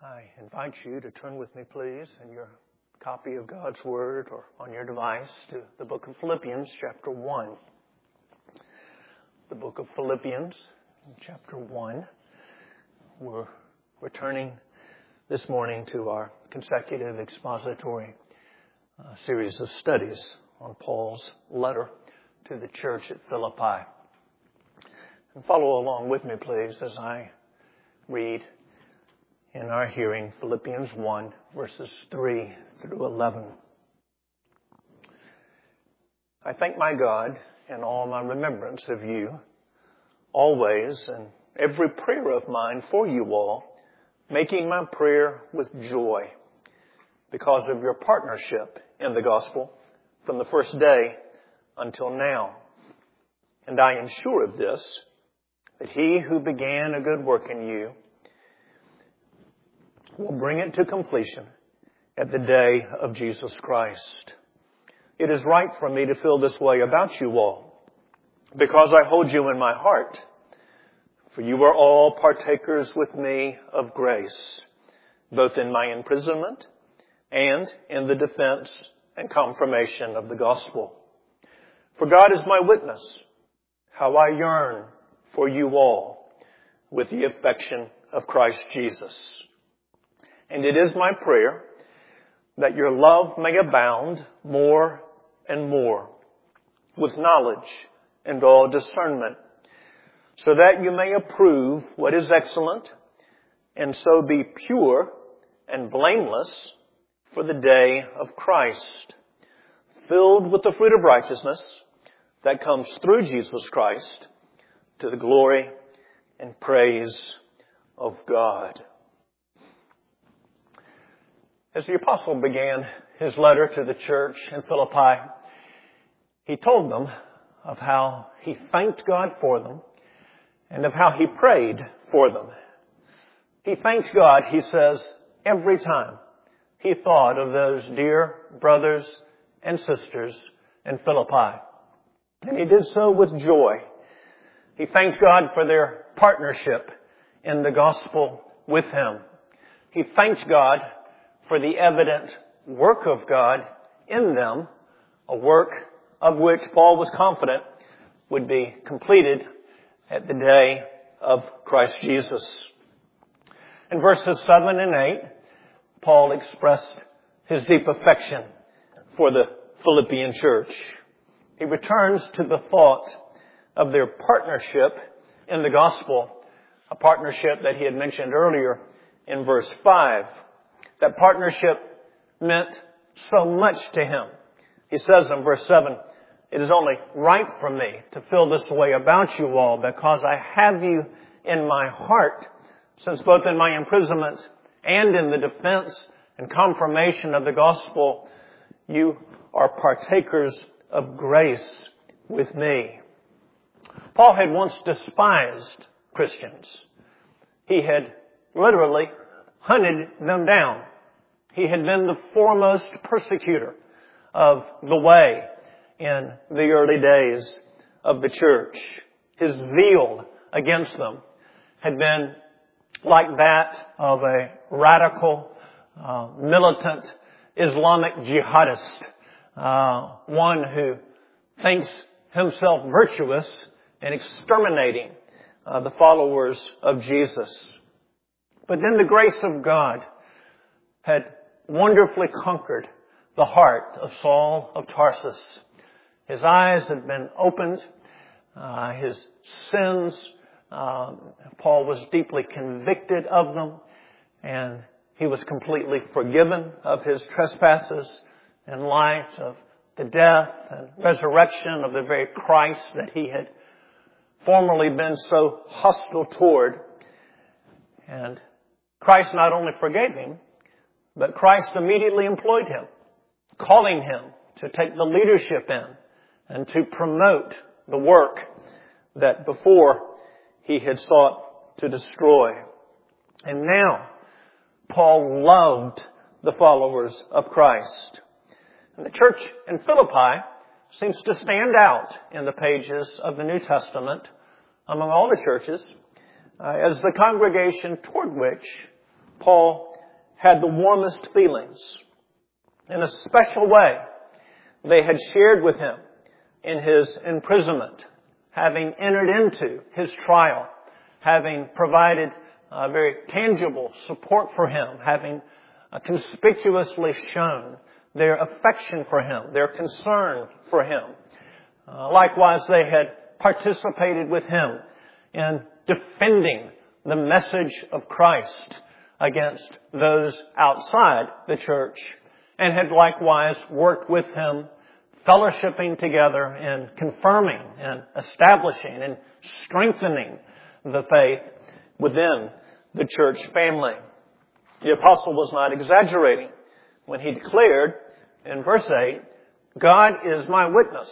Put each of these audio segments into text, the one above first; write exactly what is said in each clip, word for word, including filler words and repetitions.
I invite you to turn with me, please, in your copy of God's Word or on your device to the book of Philippians, chapter one. The book of Philippians, chapter one. We're returning this morning to our consecutive expository uh, series of studies on Paul's letter to the church at Philippi. And follow along with me, please, as I read in our hearing Philippians one, verses three through eleven. I thank my God in all my remembrance of you, always, and every prayer of mine for you all, making my prayer with joy, because of your partnership in the gospel from the first day until now. And I am sure of this, that he who began a good work in you will bring it to completion at the day of Jesus Christ. It is right for me to feel this way about you all, because I hold you in my heart. For you are all partakers with me of grace, both in my imprisonment and in the defense and confirmation of the gospel. For God is my witness, how I yearn for you all with the affection of Christ Jesus. And it is my prayer that your love may abound more and more with knowledge and all discernment, so that you may approve what is excellent and so be pure and blameless for the day of Christ, filled with the fruit of righteousness that comes through Jesus Christ to the glory and praise of God. As the apostle began his letter to the church in Philippi, he told them of how he thanked God for them and of how he prayed for them. He thanked God, he says, every time he thought of those dear brothers and sisters in Philippi. And he did so with joy. He thanked God for their partnership in the gospel with him. He thanked God for the evident work of God in them, a work of which Paul was confident would be completed at the day of Christ Jesus. In verses seven and eight, Paul expressed his deep affection for the Philippian church. He returns to the thought of their partnership in the gospel, a partnership that he had mentioned earlier in verse five. That partnership meant so much to him. He says in verse seven, it is only right for me to feel this way about you all, because I have you in my heart, since both in my imprisonment and in the defense and confirmation of the gospel, you are partakers of grace with me. Paul had once despised Christians. He had literally hunted them down. He had been the foremost persecutor of the way in the early days of the church. His zeal against them had been like that of a radical, uh, militant Islamic jihadist, uh, one who thinks himself virtuous in exterminating uh, the followers of Jesus. But then the grace of God had wonderfully conquered the heart of Saul of Tarsus. His eyes had been opened. Uh, his sins, uh, Paul was deeply convicted of them, and he was completely forgiven of his trespasses in light of the death and resurrection of the very Christ that he had formerly been so hostile toward. And Christ not only forgave him, but Christ immediately employed him, calling him to take the leadership in and to promote the work that before he had sought to destroy. And now, Paul loved the followers of Christ. And the church in Philippi seems to stand out in the pages of the New Testament among all the churches uh, as the congregation toward which Paul had the warmest feelings. In a special way, they had shared with him in his imprisonment, having entered into his trial, having provided uh, very tangible support for him, having uh, conspicuously shown their affection for him, their concern for him. Uh, likewise, they had participated with him in defending the message of Christ against those outside the church, and had likewise worked with him, fellowshipping together in confirming and establishing and strengthening the faith within the church family. The apostle was not exaggerating when he declared in verse eight, God is my witness,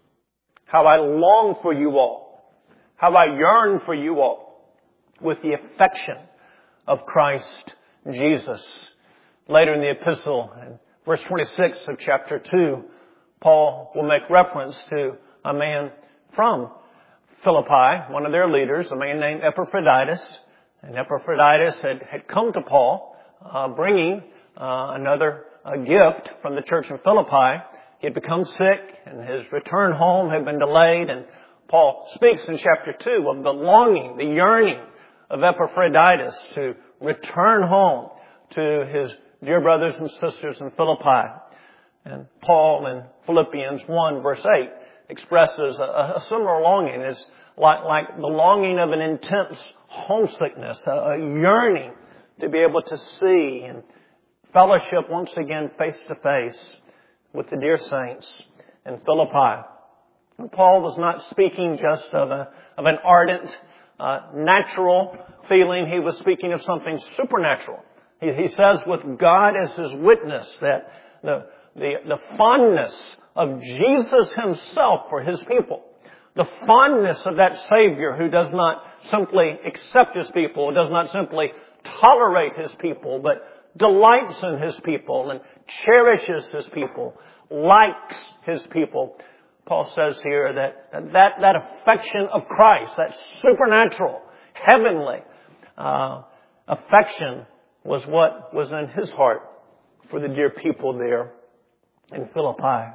how I long for you all, how I yearn for you all with the affection of Christ Jesus. Later in the epistle, in verse twenty-six of chapter two, Paul will make reference to a man from Philippi, one of their leaders, a man named Epaphroditus. And Epaphroditus had, had come to Paul, uh, bringing uh, another a gift from the church in Philippi. He had become sick, and his return home had been delayed. And Paul speaks in chapter two of the longing, the yearning of Epaphroditus to return home to his dear brothers and sisters in Philippi. And Paul in Philippians one verse eight expresses a, a similar longing. It's like, like the longing of an intense homesickness, a, a yearning to be able to see and fellowship once again face to face with the dear saints in Philippi. And Paul was not speaking just of a of an ardent, uh, natural feeling. He was speaking of something supernatural. He, he says, with God as his witness, that the the the fondness of Jesus himself for his people, the fondness of that Savior who does not simply accept his people, does not simply tolerate his people, but delights in his people and cherishes his people, likes his people. Paul says here that that, that affection of Christ, that supernatural, heavenly uh, affection was what was in his heart for the dear people there in Philippi.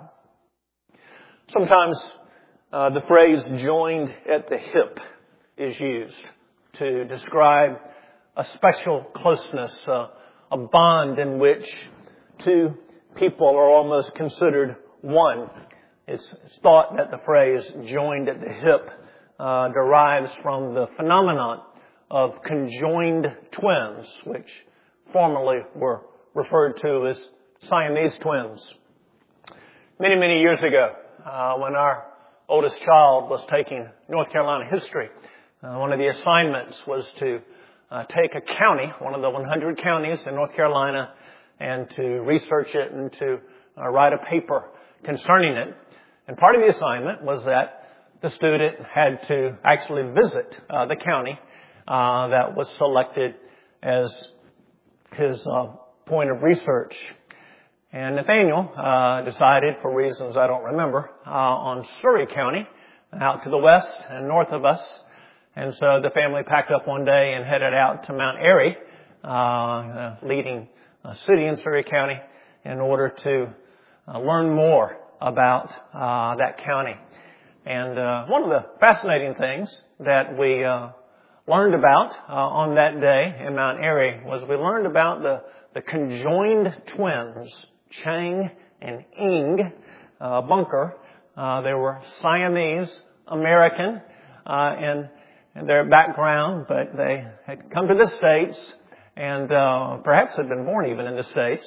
Sometimes uh, the phrase joined at the hip is used to describe a special closeness, uh, a bond in which two people are almost considered one. It's, it's thought that the phrase joined at the hip uh, derives from the phenomenon of conjoined twins, which formerly were referred to as Siamese twins. Many, many years ago, uh, when our oldest child was taking North Carolina history, uh, one of the assignments was to Uh, take a county, one of the one hundred counties in North Carolina, and to research it and to uh, write a paper concerning it. And part of the assignment was that the student had to actually visit uh, the county uh, that was selected as his uh, point of research. And Nathaniel uh, decided, for reasons I don't remember, uh, on Surry County, out to the west and north of us. And so the family packed up one day and headed out to Mount Airy, uh, uh, leading a city in Surry County, in order to uh, learn more about uh, that county. And uh, one of the fascinating things that we uh, learned about uh, on that day in Mount Airy was we learned about the, the conjoined twins, Chang and Ing uh, Bunker. Uh, they were Siamese American uh, and their background, but they had come to the States and uh, perhaps had been born even in the States.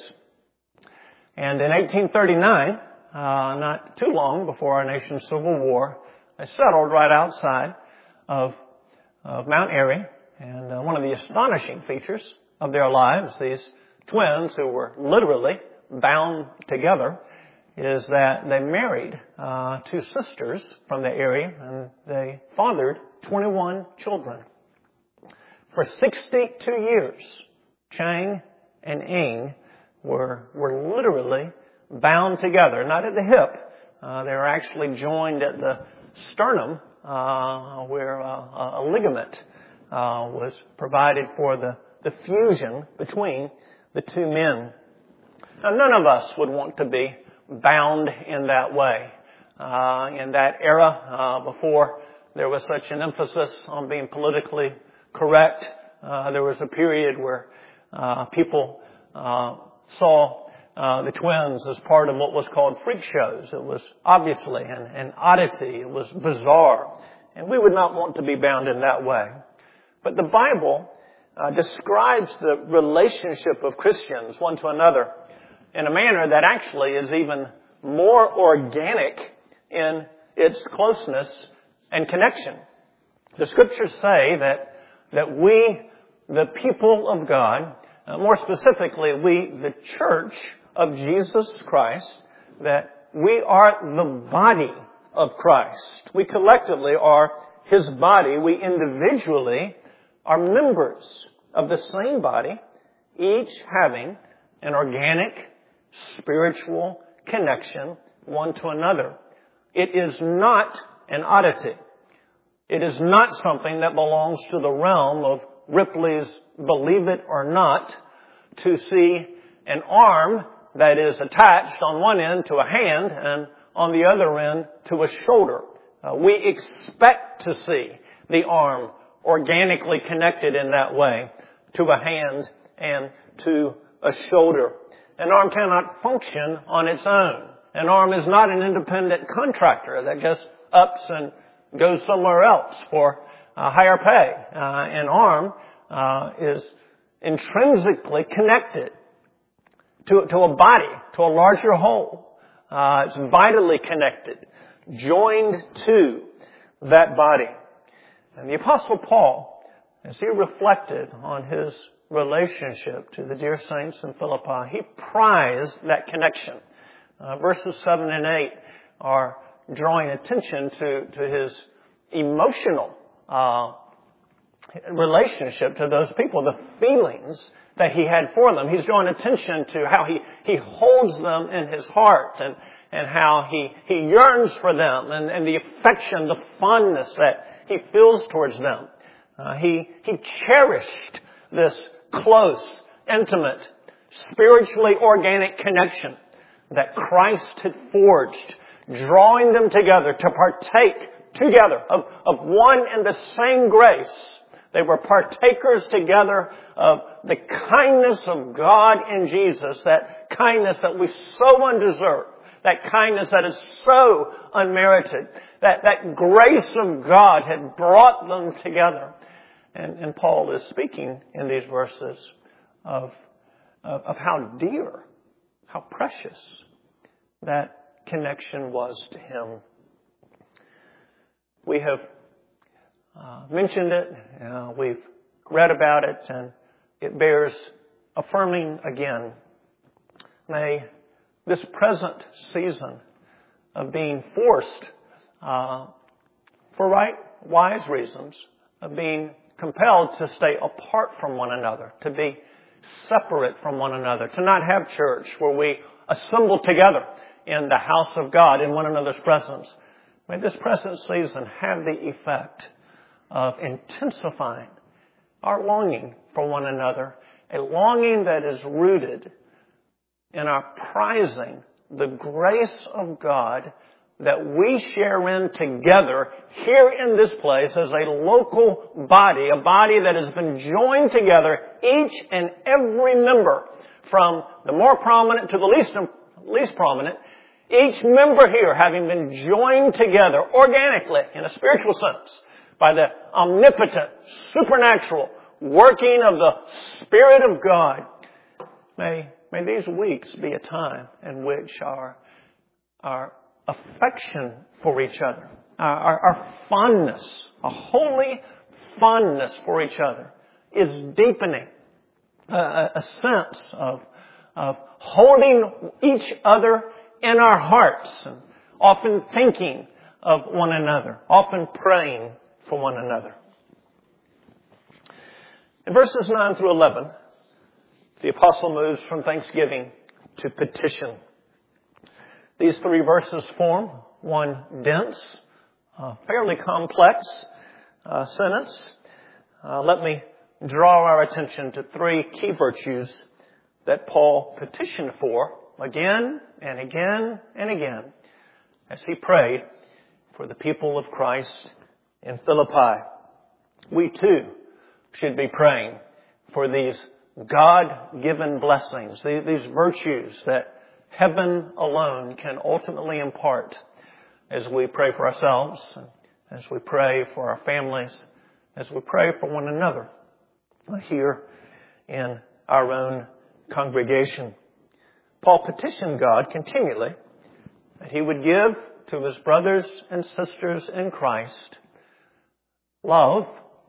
And in eighteen thirty-nine, uh, not too long before our nation's Civil War, they settled right outside of, of Mount Airy. And uh, one of the astonishing features of their lives, these twins who were literally bound together, is that they married uh, two sisters from the area, and they fathered twenty-one children. For sixty-two years, Chang and Ing were were literally bound together, not at the hip. Uh, they were actually joined at the sternum, uh, where uh, a ligament uh, was provided for the, the fusion between the two men. Now, none of us would want to be bound in that way. Uh, in that era, uh, before there was such an emphasis on being politically correct, uh, there was a period where uh, people uh, saw uh, the twins as part of what was called freak shows. It was obviously an, an oddity. It was bizarre. And we would not want to be bound in that way. But the Bible uh, describes the relationship of Christians one to another in a manner that actually is even more organic in its closeness and connection. The Scriptures say that that we, the people of God, uh, more specifically, we, the church of Jesus Christ, that we are the body of Christ. We collectively are His body. We individually are members of the same body, each having an organic, spiritual connection one to another. It is not an oddity. It is not something that belongs to the realm of Ripley's Believe It or Not to see an arm that is attached on one end to a hand and on the other end to a shoulder. Uh, we expect to see the arm organically connected in that way to a hand and to a shoulder. An arm cannot function on its own. An arm is not an independent contractor that just ups and goes somewhere else for uh, higher pay. Uh, an arm uh, is intrinsically connected to, to a body, to a larger whole. Uh, it's vitally connected, joined to that body. And the Apostle Paul, as he reflected on his relationship to the dear saints in Philippi, he prized that connection. Uh, verses seven and eight are drawing attention to, to his emotional uh, relationship to those people, the feelings that he had for them. He's drawing attention to how he, he holds them in his heart and, and how he, he yearns for them and, and the affection, the fondness that he feels towards them. Uh, he, he cherished this close, intimate, spiritually organic connection that Christ had forged, drawing them together to partake together of, of one and the same grace. They were partakers together of the kindness of God in Jesus, that kindness that we so undeserved, that kindness that is so unmerited, that, that grace of God had brought them together. And, and Paul is speaking in these verses of, of, of how dear, how precious that connection was to him. We have uh, mentioned it, uh, we've read about it, and it bears affirming again. May this present season of being forced, uh, for right, wise reasons, of being compelled to stay apart from one another, to be separate from one another, to not have church where we assemble together in the house of God in one another's presence. May this present season have the effect of intensifying our longing for one another, a longing that is rooted in our prizing the grace of God that we share in together here in this place as a local body, a body that has been joined together, each and every member, from the more prominent to the least, least prominent, each member here having been joined together organically in a spiritual sense by the omnipotent, supernatural working of the Spirit of God. May, may these weeks be a time in which our, our affection for each other, our, our, our fondness, a holy fondness for each other is deepening. Uh, a sense of, of holding each other in our hearts and often thinking of one another, often praying for one another. In verses nine through eleven, the apostle moves from thanksgiving to petition. These three verses form one dense, uh, fairly complex uh, sentence. Uh, let me draw our attention to three key virtues that Paul petitioned for again and again and again as he prayed for the people of Christ in Philippi. We too should be praying for these God-given blessings, these virtues that heaven alone can ultimately impart as we pray for ourselves, as we pray for our families, as we pray for one another here in our own congregation. Paul petitioned God continually that he would give to his brothers and sisters in Christ love,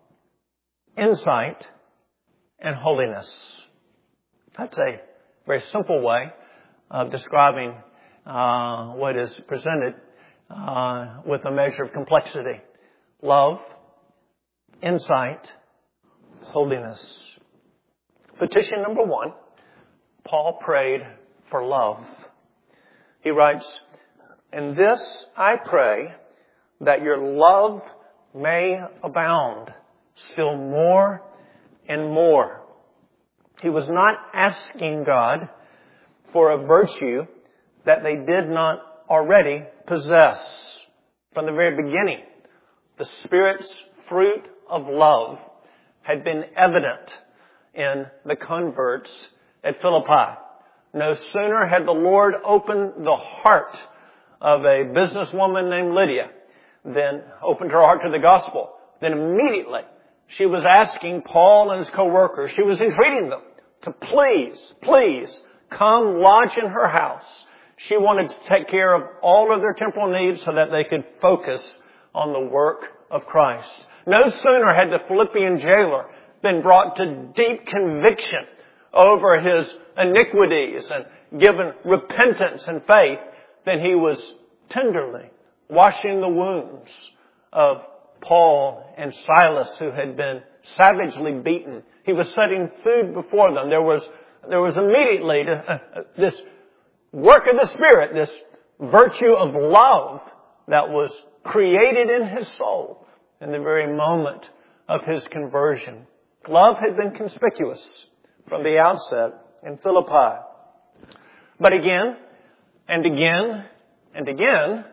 insight, and holiness. That's a very simple way of describing uh, what is presented uh, with a measure of complexity. Love, insight, holiness. Petition number one, Paul prayed for love. He writes, "In this I pray, that your love may abound still more and more." He was not asking God for a virtue that they did not already possess. From the very beginning, the Spirit's fruit of love had been evident in the converts at Philippi. No sooner had the Lord opened the heart of a businesswoman named Lydia than opened her heart to the gospel. Then immediately she was asking Paul and his co-workers, she was entreating them to please, please come lodge in her house. She wanted to take care of all of their temporal needs so that they could focus on the work of Christ. No sooner had the Philippian jailer been brought to deep conviction over his iniquities and given repentance and faith than he was tenderly washing the wounds of Paul and Silas, who had been savagely beaten. He was setting food before them. There was, there was immediately uh, this work of the Spirit, this virtue of love that was created in his soul in the very moment of his conversion. Love had been conspicuous from the outset in Philippi. But again and again and again,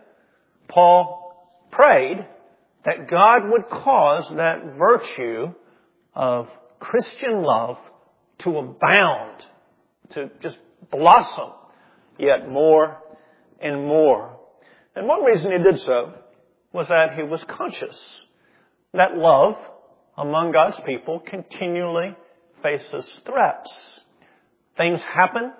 Paul prayed that God would cause that virtue of Christian love to abound, to just blossom yet more and more. And one reason he did so was that he was conscious that love among God's people continually faces threats. Things happen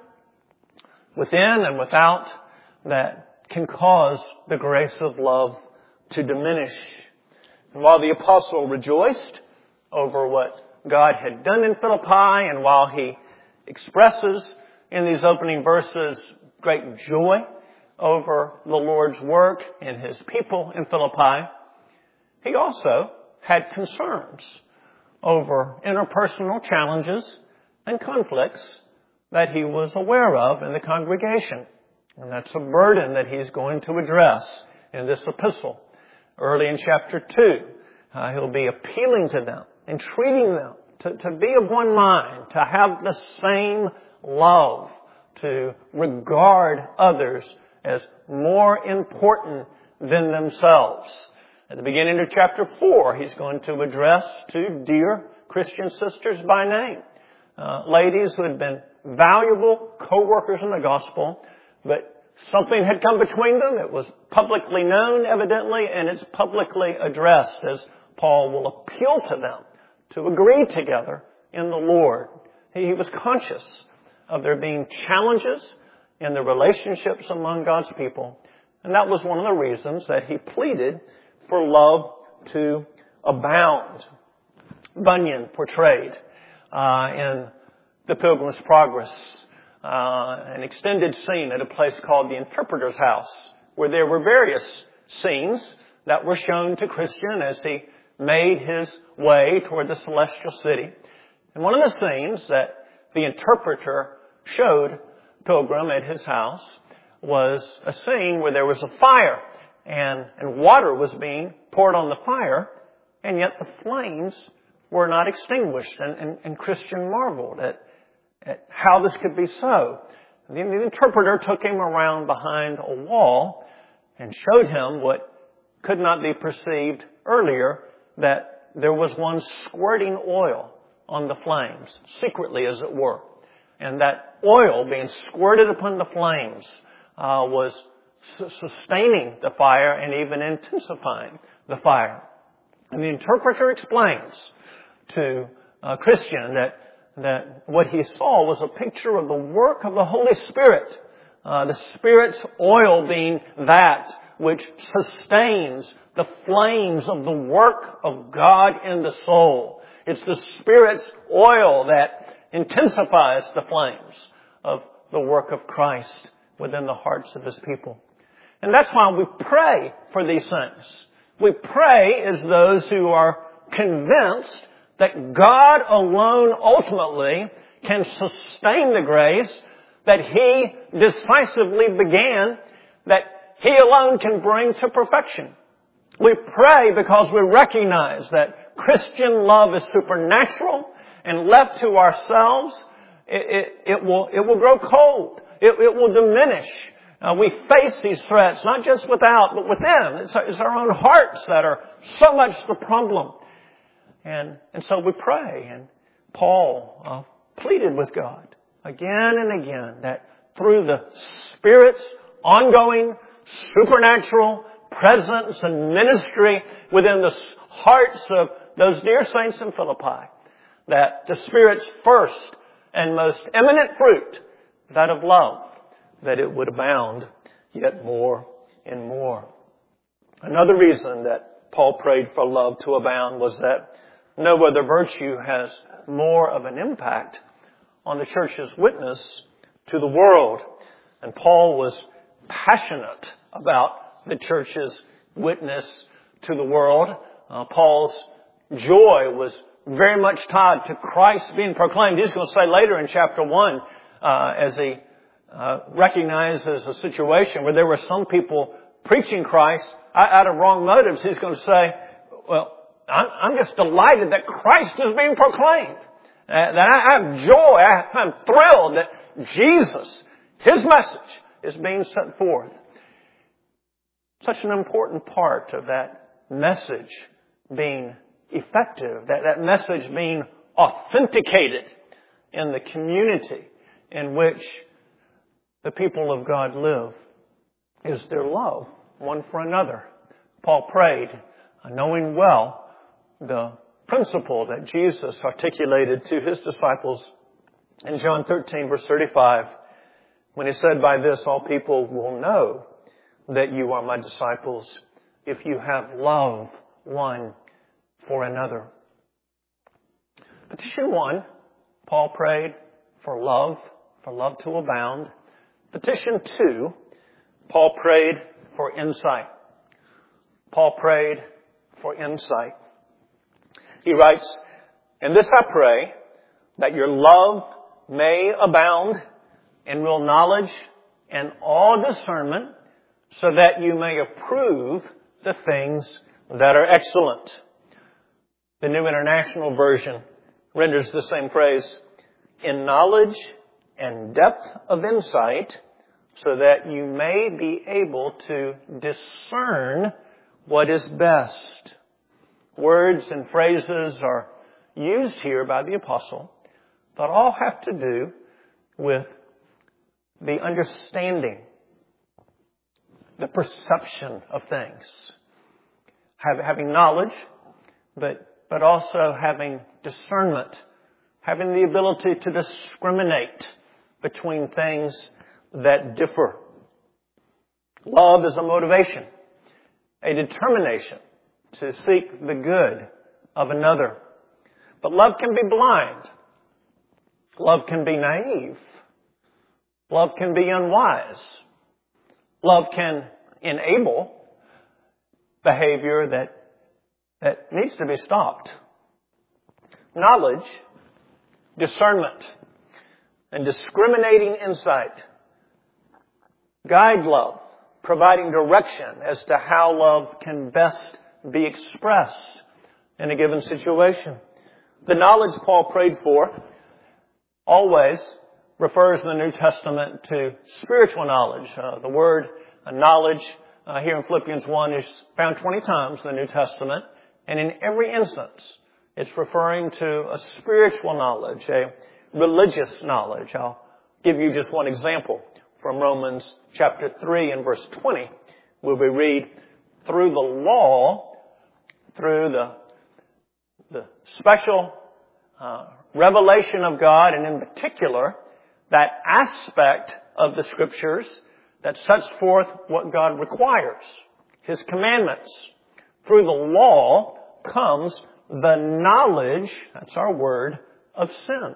within and without that can cause the grace of love to diminish. And while the apostle rejoiced over what God had done in Philippi, and while he expresses in these opening verses great joy over the Lord's work in his people in Philippi, he also had concerns over interpersonal challenges and conflicts that he was aware of in the congregation. And that's a burden that he's going to address in this epistle. Early in chapter two, uh, he'll be appealing to them, entreating them to, to be of one mind, to have the same love, to regard others as more important than themselves. At the beginning of chapter four, he's going to address two dear Christian sisters by name, uh, ladies who had been valuable co-workers in the gospel, but something had come between them. It was publicly known, evidently, and it's publicly addressed as Paul will appeal to them to agree together in the Lord. He was conscious of there being challenges in the relationships among God's people, and that was one of the reasons that he pleaded for love to abound. Bunyan portrayed uh, in The Pilgrim's Progress uh, an extended scene at a place called the Interpreter's House, where there were various scenes that were shown to Christian as he made his way toward the celestial city. And one of the scenes that the interpreter showed Pilgrim at his house was a scene where there was a fire and, and water was being poured on the fire, and yet the flames were not extinguished. And, and, and Christian marveled at at how this could be so. The, the interpreter took him around behind a wall and showed him what could not be perceived earlier, that there was one squirting oil on the flames, secretly as it were. And that oil being squirted upon the flames uh, was su- sustaining the fire and even intensifying the fire. And the interpreter explains to a Christian that, that what he saw was a picture of the work of the Holy Spirit. Uh, the Spirit's oil being that which sustains the flames of the work of God in the soul. It's the Spirit's oil that intensifies the flames of the work of Christ within the hearts of His people. And that's why we pray for these things. We pray as those who are convinced that God alone ultimately can sustain the grace that He decisively began, that He alone can bring to perfection. We pray because we recognize that Christian love is supernatural, and left to ourselves, it, it, it will it will grow cold. It, it will diminish. Uh, we face these threats not just without, but within. It's, it's our own hearts that are so much the problem. And and so we pray. And Paul uh, pleaded with God again and again that through the Spirit's ongoing supernatural presence and ministry within the hearts of those dear saints in Philippi, that the Spirit's first and most eminent fruit, that of love, that it would abound yet more and more. Another reason that Paul prayed for love to abound was that no other virtue has more of an impact on the church's witness to the world. And Paul was passionate about the church's witness to the world. Uh, Paul's joy was very much tied to Christ being proclaimed. He's going to say later in chapter one, uh, as he uh, recognizes a situation where there were some people preaching Christ out of wrong motives, he's going to say, well, I'm just delighted that Christ is being proclaimed. Uh, that I have joy, I'm thrilled that Jesus, His message, is being set forth. Such an important part of that message being effective, that, that message being authenticated in the community in which the people of God live, is their love one for another. Paul prayed, knowing well the principle that Jesus articulated to His disciples in John thirteen, verse thirty-five, when He said, by this all people will know that you are my disciples, if you have love one for another. Petition one, Paul prayed for love, for love to abound. Petition two, Paul prayed for insight. Paul prayed for insight. He writes, in this I pray, that your love may abound in real knowledge and all discernment, so that you may approve the things that are excellent. The New International Version renders the same phrase, in knowledge and depth of insight, so that you may be able to discern what is best. Words and phrases are used here by the apostle that all have to do with the understanding, the perception of things. Having knowledge, but, but also having discernment, having the ability to discriminate between things that differ. Love is a motivation, a determination to seek the good of another. But love can be blind. Love can be naive. Love can be unwise. Love can enable behavior that, that needs to be stopped. Knowledge, discernment, and discriminating insight guide love, providing direction as to how love can best be expressed in a given situation. The knowledge Paul prayed for always refers in the New Testament to spiritual knowledge. Uh, the word uh, knowledge uh, here in Philippians one is found twenty times in the New Testament, and in every instance it's referring to a spiritual knowledge, a religious knowledge. I'll give you just one example from Romans chapter three and verse twenty, where we read, through the law, through the, the special uh, revelation of God, and in particular, that aspect of the Scriptures that sets forth what God requires, His commandments. Through the law comes the knowledge, that's our word, of sin.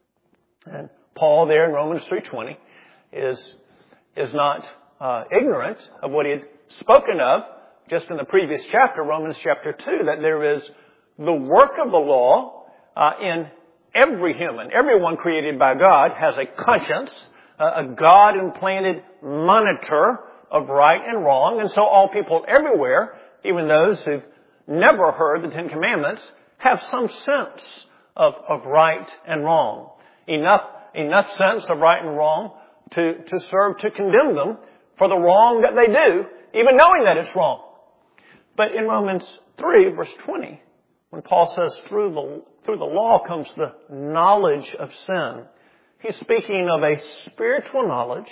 And Paul there in Romans three twenty is, is not uh, ignorant of what he had spoken of just in the previous chapter, Romans chapter two, that there is the work of the law uh, in every human. Everyone created by God has a conscience, uh, a God-implanted monitor of right and wrong. And so all people everywhere, even those who've never heard the Ten Commandments, have some sense of, of right and wrong. Enough, enough sense of right and wrong to, to serve to condemn them for the wrong that they do, even knowing that it's wrong. But in Romans three, verse twenty, when Paul says through the, through the law comes the knowledge of sin, he's speaking of a spiritual knowledge,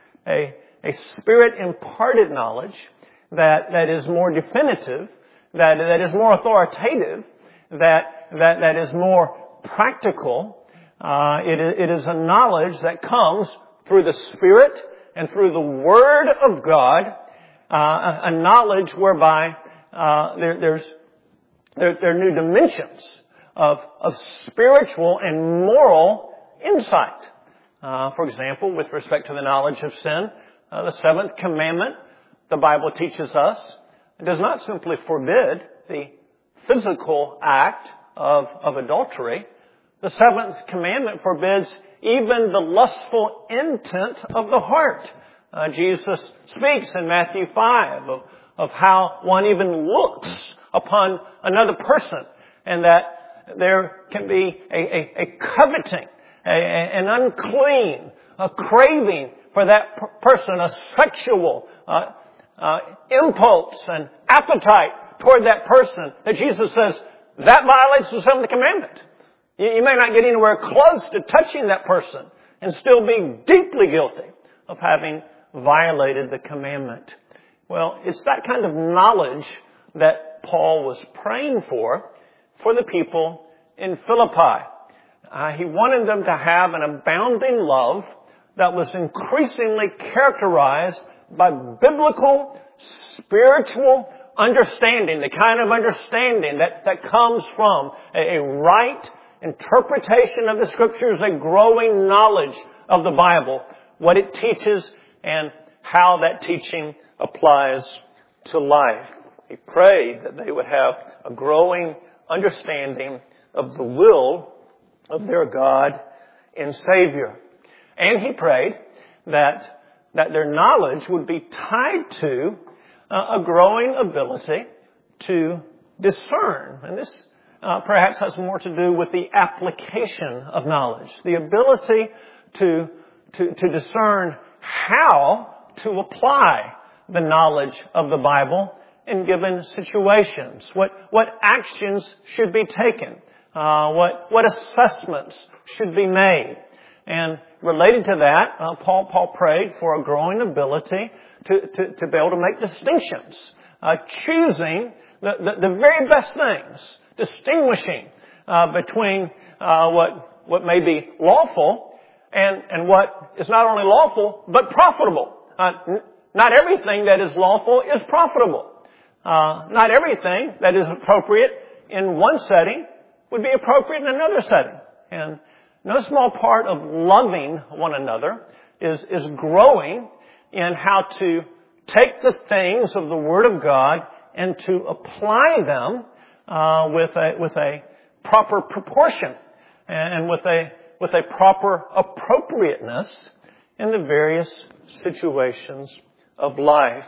a, a spirit-imparted knowledge that, that is more definitive, that, that is more authoritative, that, that, that is more practical. Uh, it, it is a knowledge that comes through the Spirit and through the Word of God, uh, a, a knowledge whereby uh, there, there's there, there are new dimensions of, of spiritual and moral insight. Uh, for example, with respect to the knowledge of sin, uh, the seventh commandment, the Bible teaches us, does not simply forbid the physical act of, of adultery. The seventh commandment forbids even the lustful intent of the heart. Uh, Jesus speaks in Matthew five of, of how one even looks upon another person, and that there can be a, a, a coveting, a, an unclean, a craving for that per- person, a sexual uh, uh, impulse and appetite toward that person, that Jesus says that violates the seventh commandment. You, you may not get anywhere close to touching that person and still be deeply guilty of having violated the commandment. Well, it's that kind of knowledge that Paul was praying for, for the people in Philippi. Uh, he wanted them to have an abounding love that was increasingly characterized by biblical, spiritual understanding, the kind of understanding that, that comes from a, a right interpretation of the Scriptures, a growing knowledge of the Bible, what it teaches, and how that teaching applies to life. He prayed that they would have a growing understanding of the will of their God and Savior. And he prayed that, that their knowledge would be tied to uh, a growing ability to discern. And this uh, perhaps has more to do with the application of knowledge. The ability to, to, to discern how to apply the knowledge of the Bible in given situations. What, what actions should be taken. Uh, what, what assessments should be made. And related to that, uh, Paul, Paul prayed for a growing ability to, to, to be able to make distinctions. Uh, choosing the, the, the very best things. Distinguishing, uh, between, uh, what, what may be lawful and, and what is not only lawful, but profitable. Uh, n- not everything that is lawful is profitable. Uh, not everything that is appropriate in one setting would be appropriate in another setting. And no small part of loving one another is, is growing in how to take the things of the Word of God and to apply them, uh, with a, with a proper proportion and with a, with a proper appropriateness in the various situations of life.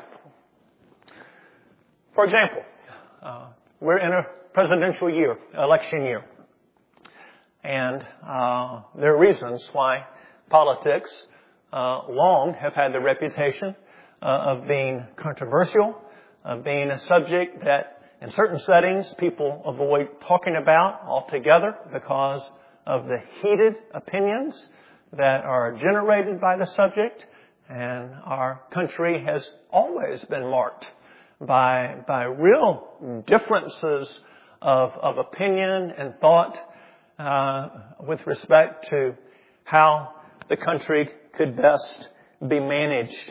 For example, uh, we're in a presidential year, election year. And uh, there are reasons why politics uh, long have had the reputation uh, of being controversial, of being a subject that in certain settings people avoid talking about altogether because of the heated opinions that are generated by the subject. And our country has always been marked by by real differences of, of opinion and thought uh, with respect to how the country could best be managed.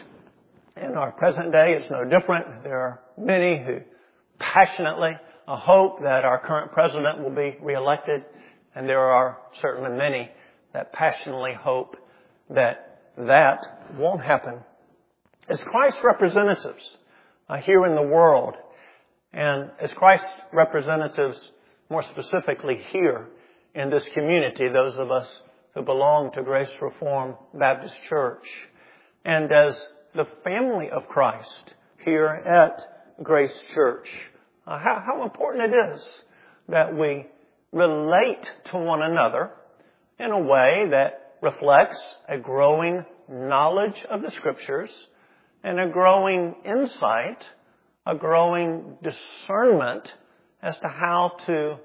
In our present day, it's no different. There are many who passionately hope that our current president will be reelected, and there are certainly many that passionately hope that that won't happen. As Christ's representatives uh, here in the world, and as Christ's representatives more specifically here in this community, those of us who belong to Grace Reformed Baptist Church, and as the family of Christ here at Grace Church, uh, how, how important it is that we relate to one another in a way that reflects a growing knowledge of the Scriptures and a growing insight, a growing discernment as to how to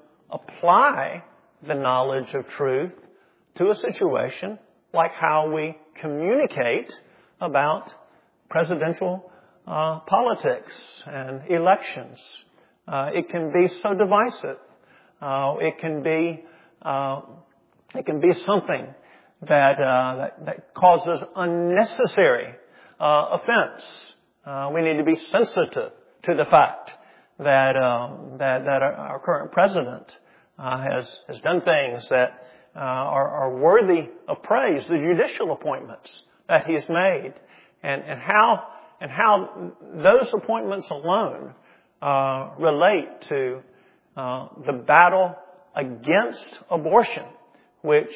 apply the knowledge of truth to a situation like how we communicate about presidential uh, politics and elections. Uh, it can be so divisive. Uh, it can be uh, it can be something that uh, that, that causes unnecessary uh, offense. Uh, we need to be sensitive to the fact that um, that that our, our current president uh, has has done things that uh, are, are worthy of praise. The judicial appointments that he's made, and and how and how those appointments alone uh, relate to uh, the battle against abortion, which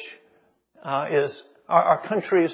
uh, is our, our country's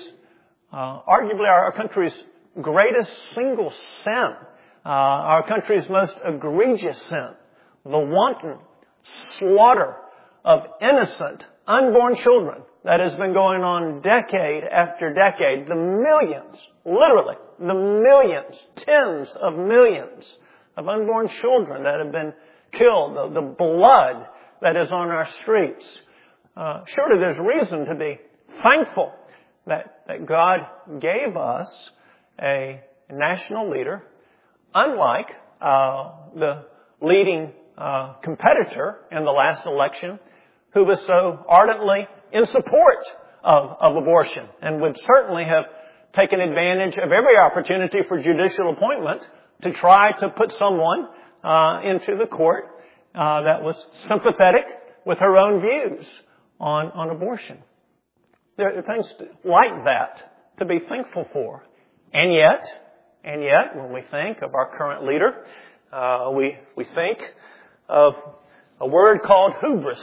uh, arguably our, our country's greatest single sin. Uh, our country's most egregious sin, the wanton slaughter of innocent, unborn children that has been going on decade after decade. The millions, literally, the millions, tens of millions of unborn children that have been killed, the, the blood that is on our streets. Uh, surely there's reason to be thankful that, that God gave us a national leader, unlike uh, the leading uh, competitor in the last election, who was so ardently in support of, of abortion and would certainly have taken advantage of every opportunity for judicial appointment to try to put someone uh, into the court uh, that was sympathetic with her own views on, on abortion. There are things like that to be thankful for. And yet, and yet, when we think of our current leader, uh, we, we think of a word called hubris.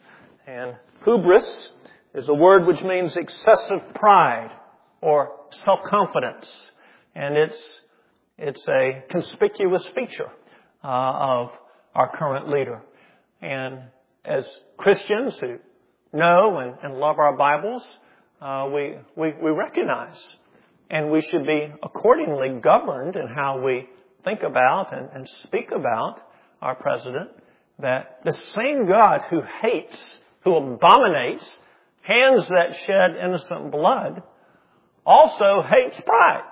And hubris is a word which means excessive pride or self-confidence. And it's, it's a conspicuous feature uh, of our current leader. And as Christians who know and, and love our Bibles, uh, we, we, we recognize and we should be accordingly governed in how we think about and, and speak about our president, that the same God who hates, who abominates hands that shed innocent blood, also hates pride.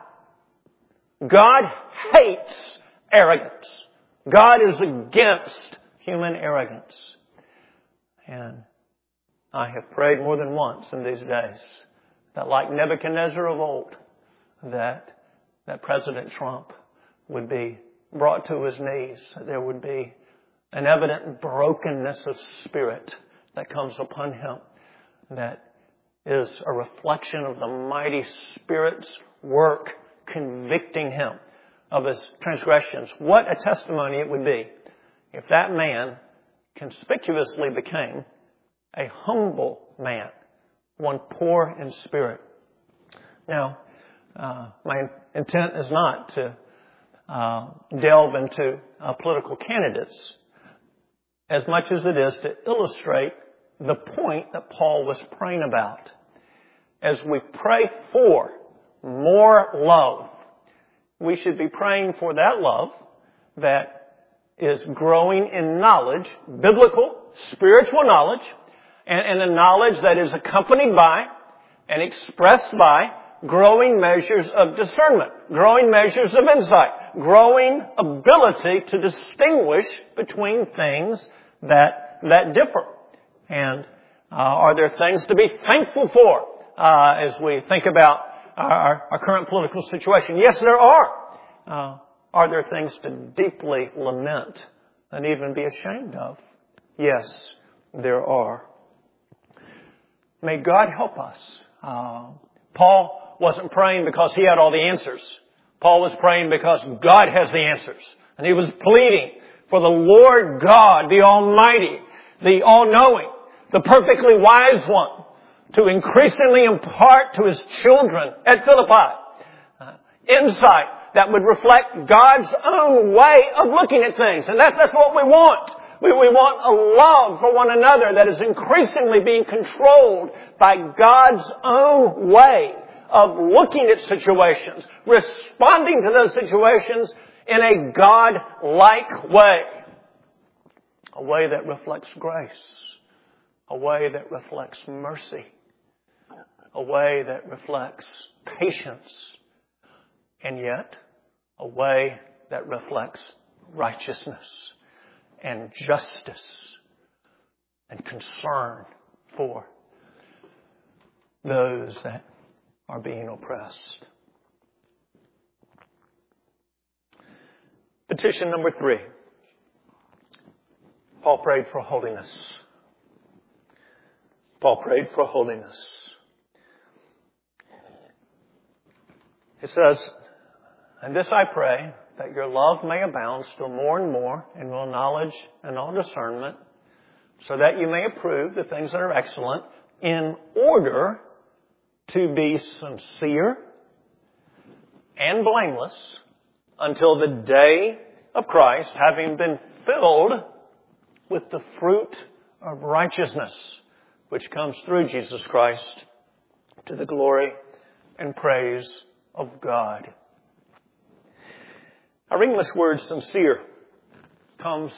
God hates arrogance. God is against human arrogance. And I have prayed more than once in these days that, like Nebuchadnezzar of old, that that President Trump would be brought to his knees. There would be an evident brokenness of spirit that comes upon him that is a reflection of the mighty Spirit's work convicting him of his transgressions. What a testimony it would be if that man conspicuously became a humble man, one poor in spirit. Now, uh, my intent is not to uh, delve into uh, political candidates as much as it is to illustrate the point that Paul was praying about. As we pray for more love, we should be praying for that love that is growing in knowledge, biblical, spiritual knowledge, and, and a knowledge that is accompanied by and expressed by growing measures of discernment, growing measures of insight, growing ability to distinguish between things that, that differ. And uh, are there things to be thankful for uh, as we think about our, our current political situation? Yes, there are. Uh, are there things to deeply lament and even be ashamed of? Yes, there are. May God help us. Uh, Paul wasn't praying because he had all the answers. Paul was praying because God has the answers. And he was pleading for the Lord God, the Almighty, the All-Knowing, the perfectly wise one, to increasingly impart to his children at Philippi uh, insight that would reflect God's own way of looking at things. And that's, that's what we want. We, we want a love for one another that is increasingly being controlled by God's own way of looking at situations, responding to those situations in a God-like way. A way that reflects grace. A way that reflects mercy. A way that reflects patience. And yet, a way that reflects righteousness and justice and concern for those that are being oppressed. Petition number three. Paul prayed for holiness. Paul prayed for holiness. It says, "And this I pray, that your love may abound still more and more in all knowledge and all discernment, so that you may approve the things that are excellent, in order to be sincere and blameless until the day of Christ, having been filled with the fruit of righteousness, which comes through Jesus Christ, to the glory and praise of God." Our English word sincere comes,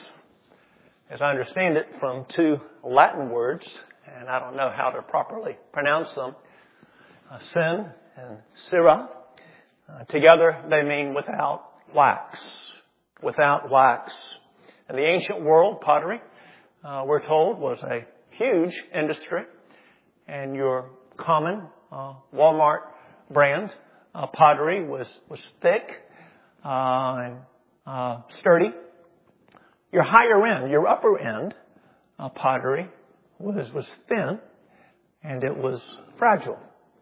as I understand it, from two Latin words, and I don't know how to properly pronounce them. Uh, sin and cera. Uh, together they mean without wax. Without wax. In the ancient world, pottery, uh, we're told, was a huge industry. And your common uh, Walmart brand uh, pottery was, was thick uh, and uh, sturdy. Your higher end, your upper end uh, pottery was, was thin and it was fragile.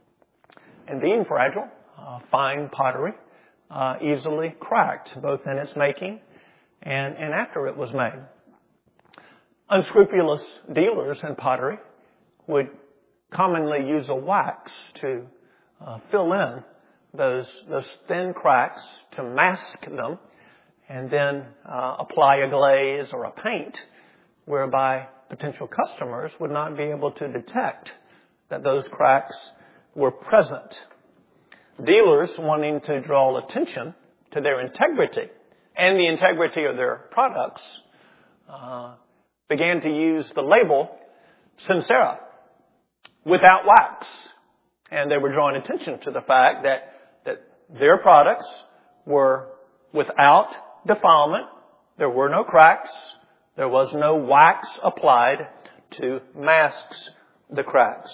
And being fragile, uh, fine pottery uh, easily cracked, both in its making and, and after it was made. Unscrupulous dealers in pottery would commonly use a wax to uh, fill in those those thin cracks to mask them, and then uh, apply a glaze or a paint, whereby potential customers would not be able to detect that those cracks were present. Dealers, wanting to draw attention to their integrity and the integrity of their products, uh, began to use the label Sincera, without wax. And they were drawing attention to the fact that, that their products were without defilement. There were no cracks. There was no wax applied to mask the cracks.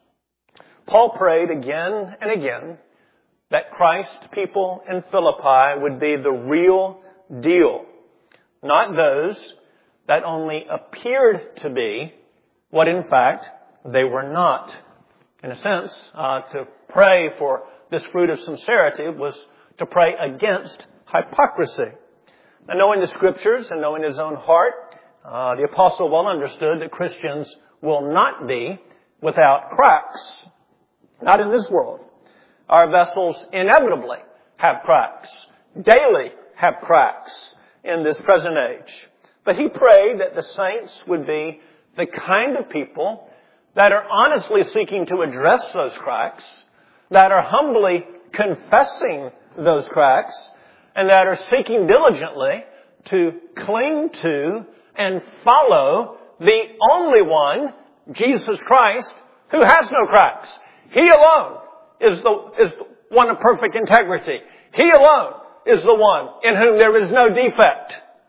Paul prayed again and again that Christ's people in Philippi would be the real deal, not those that only appeared to be what in fact they were not. In a sense, uh, to pray for this fruit of sincerity was to pray against hypocrisy. Now, knowing the Scriptures and knowing his own heart, uh, the apostle well understood that Christians will not be without cracks. Not in this world. Our vessels inevitably have cracks, daily have cracks in this present age. But he prayed that the saints would be the kind of people that are honestly seeking to address those cracks, that are humbly confessing those cracks, and that are seeking diligently to cling to and follow the only one, Jesus Christ, who has no cracks. He alone is the, is the one of perfect integrity. He alone is the one in whom there is no defect.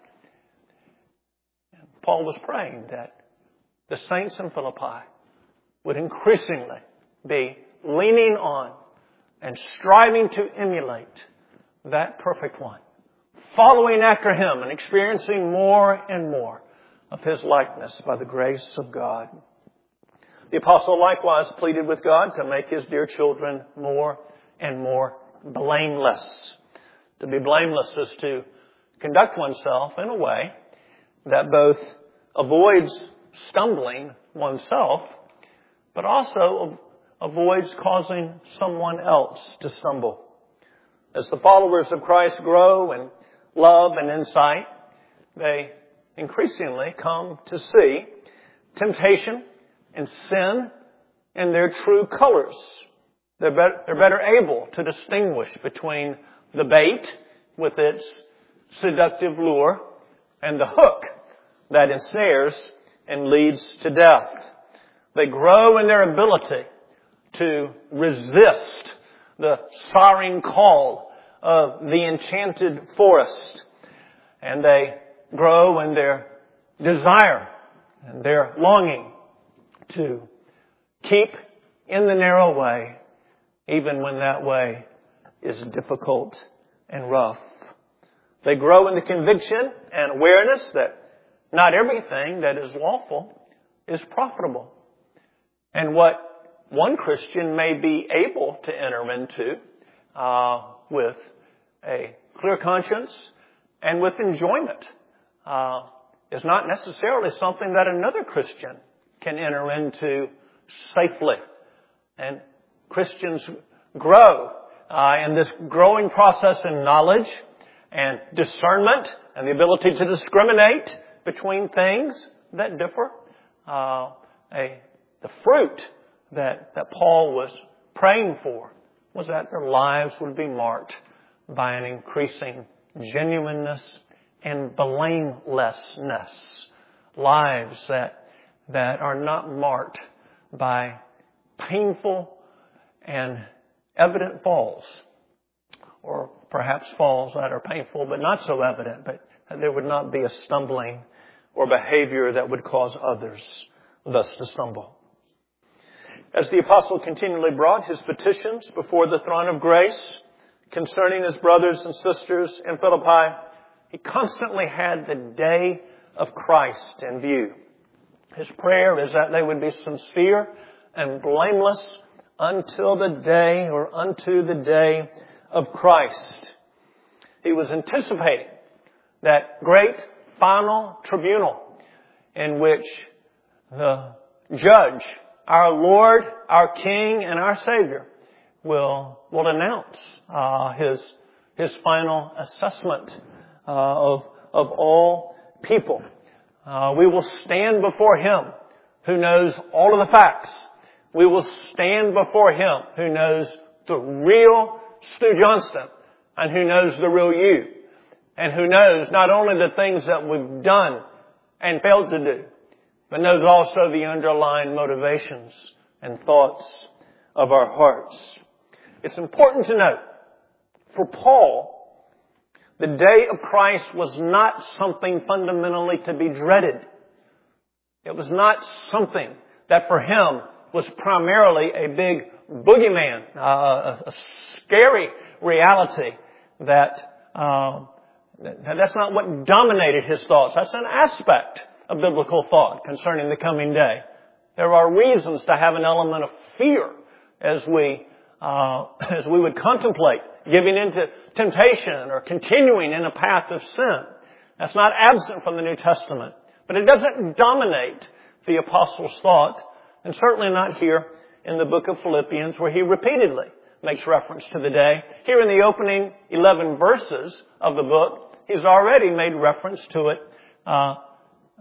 And Paul was praying that the saints in Philippi would increasingly be leaning on and striving to emulate that perfect one, following after him and experiencing more and more of his likeness by the grace of God. The apostle likewise pleaded with God to make his dear children more and more blameless. To be blameless is to conduct oneself in a way that both avoids stumbling oneself, but also avoids causing someone else to stumble. As the followers of Christ grow in love and insight, they increasingly come to see temptation and sin in their true colors. They're better, they're better able to distinguish between the bait with its seductive lure and the hook that ensnares and leads to death. They grow in their ability to resist the soaring call of the enchanted forest. And they grow in their desire and their longing to keep in the narrow way, even when that way is difficult and rough. They grow in the conviction and awareness that not everything that is lawful is profitable. And what one Christian may be able to enter into uh, with a clear conscience and with enjoyment uh, is not necessarily something that another Christian can enter into safely. And Christians grow uh, in this growing process in knowledge and discernment and the ability to discriminate between things that differ. Uh, a, the fruit that, that Paul was praying for was that their lives would be marked by an increasing genuineness and blamelessness. Lives that, that are not marked by painful and evident falls, or perhaps falls that are painful but not so evident, but there would not be a stumbling or behavior that would cause others thus to stumble. As the apostle continually brought his petitions before the throne of grace concerning his brothers and sisters in Philippi, he constantly had the day of Christ in view. His prayer is that they would be sincere and blameless until the day or unto the day of Christ. He was anticipating that great final tribunal in which the judge, our Lord, our King, and our Savior will, will announce uh, his, his final assessment uh, of, of all people. Uh, we will stand before Him who knows all of the facts. We will stand before Him who knows the real Stu Johnston and who knows the real you, and who knows not only the things that we've done and failed to do, but knows also the underlying motivations and thoughts of our hearts. It's important to note, for Paul, the day of Christ was not something fundamentally to be dreaded. It was not something that for him was primarily a big boogeyman, uh, a, a scary reality that, uh, that that's not what dominated his thoughts. That's an aspect of biblical thought concerning the coming day. There are reasons to have an element of fear as we uh, as we would contemplate giving into temptation or continuing in a path of sin. That's not absent from the New Testament, but it doesn't dominate the apostle's thought, and certainly not here in the book of Philippians, where he repeatedly makes reference to the day. Here in the opening eleven verses of the book, he's already made reference to it uh,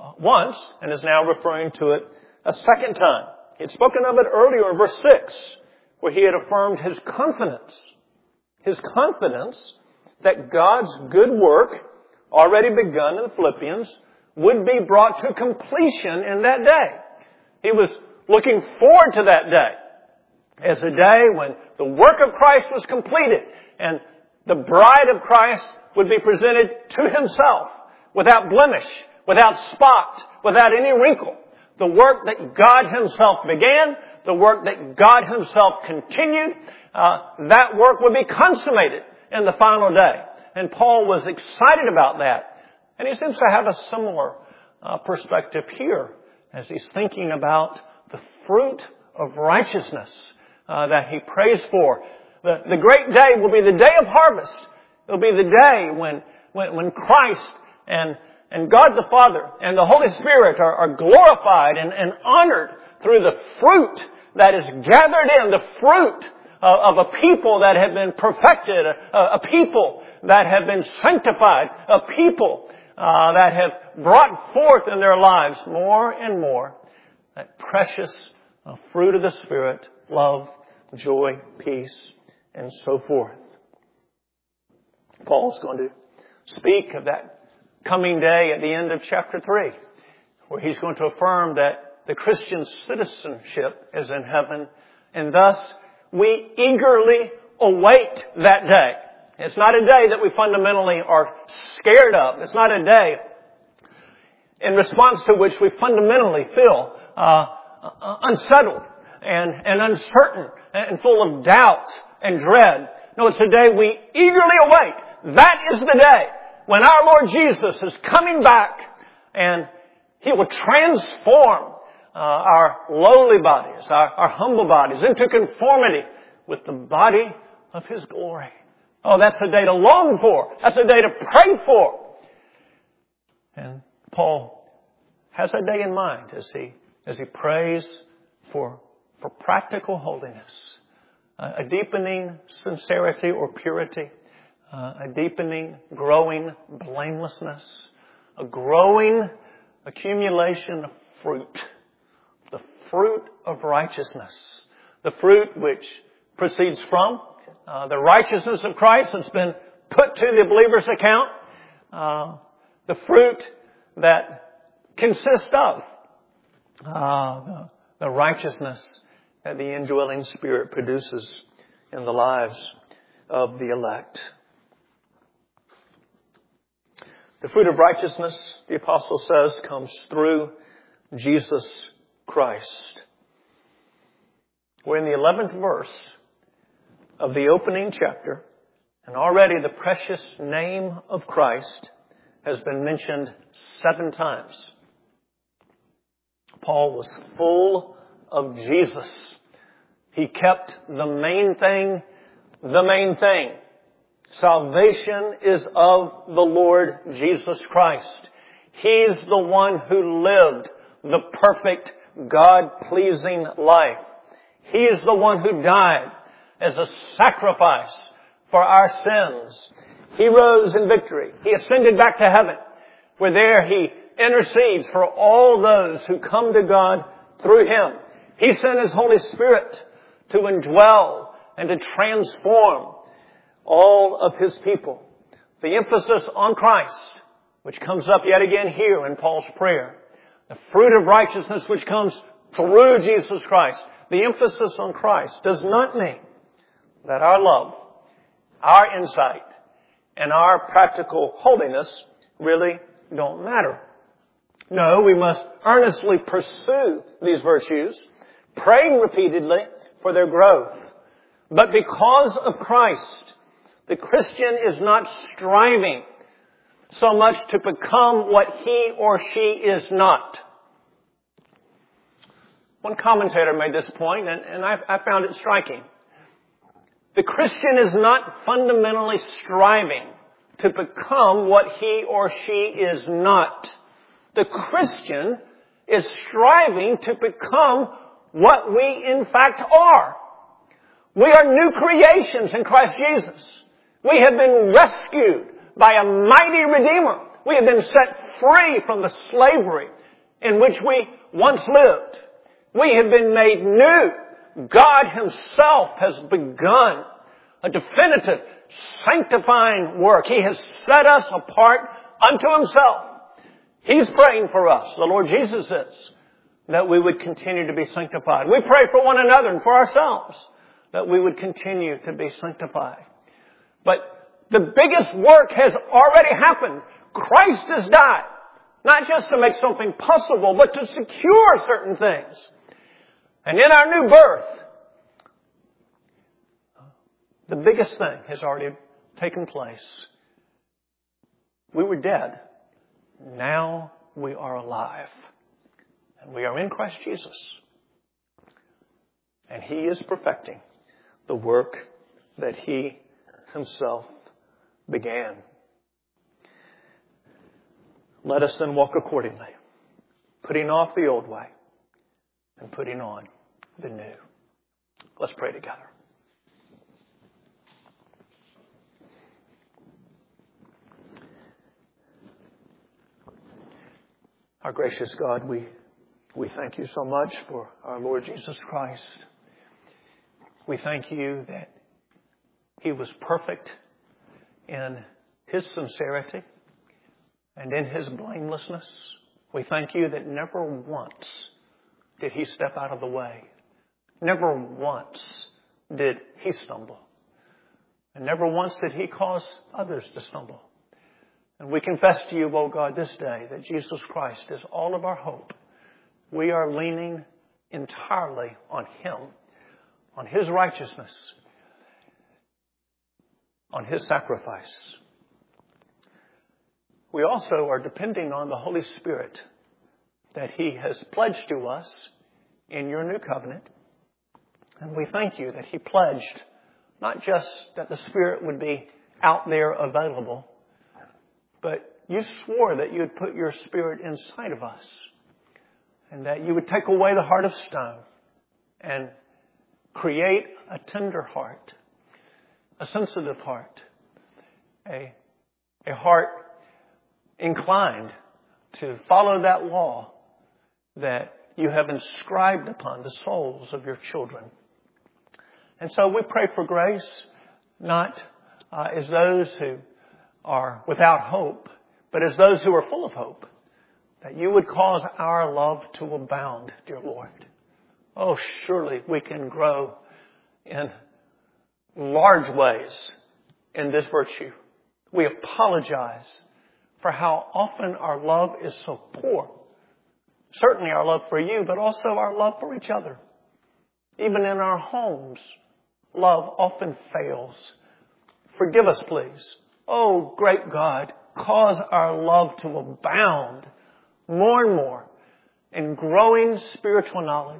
once and is now referring to it a second time. He had spoken of it earlier in verse six, where he had affirmed his confidence. His confidence that God's good work, already begun in the Philippians, would be brought to completion in that day. He was looking forward to that day as a day when the work of Christ was completed and the bride of Christ would be presented to himself without blemish, without spot, without any wrinkle. The work that God himself began, the work that God himself continued, uh, that work would be consummated in the final day. And Paul was excited about that. And he seems to have a similar uh, perspective here as he's thinking about the fruit of righteousness uh, that he prays for. The, the great day will be the day of harvest. It'll be the day when, when, when Christ and, and God the Father and the Holy Spirit are, are glorified and, and honored through the fruit that is gathered in, the fruit of, of a people that have been perfected, a, a people that have been sanctified, a people uh, that have brought forth in their lives more and more that precious uh, fruit of the Spirit, love, joy, peace, and so forth. Paul's going to speak of that coming day at the end of chapter three, where he's going to affirm that the Christian citizenship is in heaven, and thus we eagerly await that day. It's not a day that we fundamentally are scared of. It's not a day in response to which we fundamentally feel uh, unsettled and, and uncertain and full of doubt and dread. No, it's a day we eagerly await. That is the day when our Lord Jesus is coming back and He will transform uh, our lowly bodies, our, our humble bodies into conformity with the body of His glory. Oh, that's a day to long for. That's a day to pray for. And Paul has that day in mind as he, as he prays for, for practical holiness, uh, a deepening sincerity or purity, uh, a deepening, growing blamelessness, a growing accumulation of fruit, the fruit of righteousness, the fruit which proceeds from Uh, the righteousness of Christ has been put to the believer's account. Uh, the fruit that consists of uh, the, the righteousness that the indwelling Spirit produces in the lives of the elect. The fruit of righteousness, the apostle says, comes through Jesus Christ. We're in the eleventh verse of the opening chapter, and already the precious name of Christ has been mentioned seven times. Paul was full of Jesus. He kept the main thing, the main thing. Salvation is of the Lord Jesus Christ. He's the one who lived the perfect, God-pleasing life. He is the one who died as a sacrifice for our sins. He rose in victory. He ascended back to heaven, where there He intercedes for all those who come to God through Him. He sent His Holy Spirit to indwell and to transform all of His people. The emphasis on Christ, which comes up yet again here in Paul's prayer. The fruit of righteousness which comes through Jesus Christ. The emphasis on Christ does not mean that our love, our insight, and our practical holiness really don't matter. No, we must earnestly pursue these virtues, praying repeatedly for their growth. But because of Christ, the Christian is not striving so much to become what he or she is not. One commentator made this point, and, and I, I found it striking. The Christian is not fundamentally striving to become what he or she is not. The Christian is striving to become what we in fact are. We are new creations in Christ Jesus. We have been rescued by a mighty Redeemer. We have been set free from the slavery in which we once lived. We have been made new. God Himself has begun a definitive sanctifying work. He has set us apart unto Himself. He's praying for us, the Lord Jesus is, that we would continue to be sanctified. We pray for one another and for ourselves that we would continue to be sanctified. But the biggest work has already happened. Christ has died, not just to make something possible, but to secure certain things. And in our new birth, the biggest thing has already taken place. We were dead. Now we are alive. And we are in Christ Jesus. And He is perfecting the work that He Himself began. Let us then walk accordingly, putting off the old way and putting on the new. Let's pray together. Our gracious God, we, we thank You so much for our Lord Jesus Christ. We thank You that He was perfect in His sincerity and in His blamelessness. We thank You that never once did He step out of the way. Never once did He stumble. And never once did He cause others to stumble. And we confess to You, O God, this day that Jesus Christ is all of our hope. We are leaning entirely on Him, on His righteousness, on His sacrifice. We also are depending on the Holy Spirit that He has pledged to us in Your new covenant. And we thank You that He pledged not just that the Spirit would be out there available, but You swore that You would put Your Spirit inside of us and that You would take away the heart of stone and create a tender heart, a sensitive heart, a, a heart inclined to follow that law that You have inscribed upon the souls of Your children. And so we pray for grace, not uh, as those who are without hope, but as those who are full of hope, that You would cause our love to abound, dear Lord. Oh, surely we can grow in large ways in this virtue. We apologize for how often our love is so poor. Certainly our love for You, but also our love for each other. Even in our homes, love often fails. Forgive us, please. Oh, great God, cause our love to abound more and more in growing spiritual knowledge,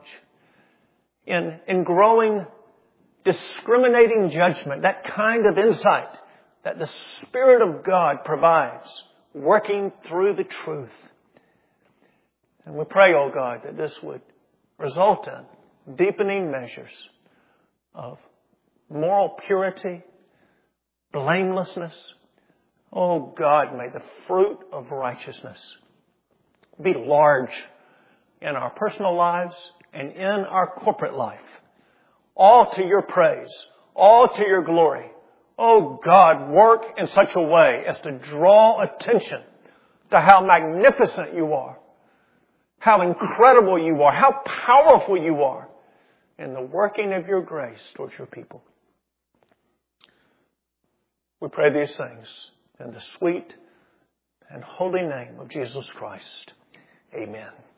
in, in growing discriminating judgment, that kind of insight that the Spirit of God provides, working through the truth. And we pray, oh God, that this would result in deepening measures of moral purity, blamelessness. Oh God, may the fruit of righteousness be large in our personal lives and in our corporate life. All to Your praise, all to Your glory. Oh God, work in such a way as to draw attention to how magnificent You are, how incredible You are, how powerful You are in the working of Your grace towards Your people. We pray these things in the sweet and holy name of Jesus Christ. Amen.